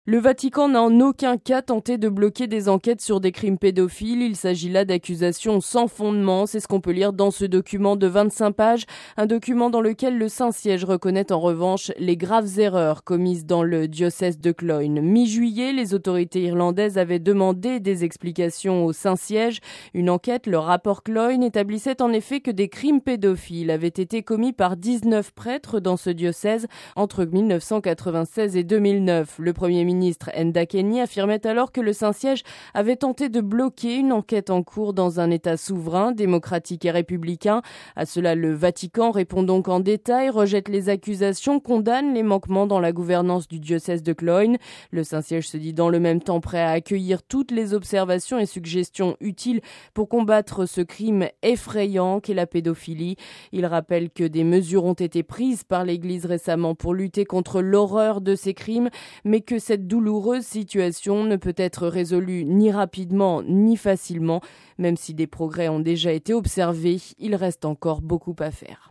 Le Vatican n'a en aucun cas tenté de bloquer des enquêtes sur des crimes pédophiles. Il s'agit là d'accusations sans fondement. C'est ce qu'on peut lire dans ce document de 25 pages. Un document dans lequel le Saint-Siège reconnaît en revanche les graves erreurs commises dans le diocèse de Cloyne. Mi-juillet, les autorités irlandaises avaient demandé des explications au Saint-Siège. Une enquête, le rapport Cloyne, établissait en effet que des crimes pédophiles avaient été commis par 19 prêtres dans ce diocèse entre 1996 et 2009. Le premier ministre Enda Kenny affirmait alors que le Saint-Siège avait tenté de bloquer une enquête en cours dans un État souverain, démocratique et républicain. À cela, le Vatican répond donc en détail, rejette les accusations, condamne les manquements dans la gouvernance du diocèse de Cloyne. Le Saint-Siège se dit dans le même temps prêt à accueillir toutes les observations et suggestions utiles pour combattre ce crime effrayant qu'est la pédophilie. Il rappelle que des mesures ont été prises par l'Église récemment pour lutter contre l'horreur de ces crimes, mais que cette douloureuse situation ne peut être résolue ni rapidement ni facilement. Même si des progrès ont déjà été observés, il reste encore beaucoup à faire.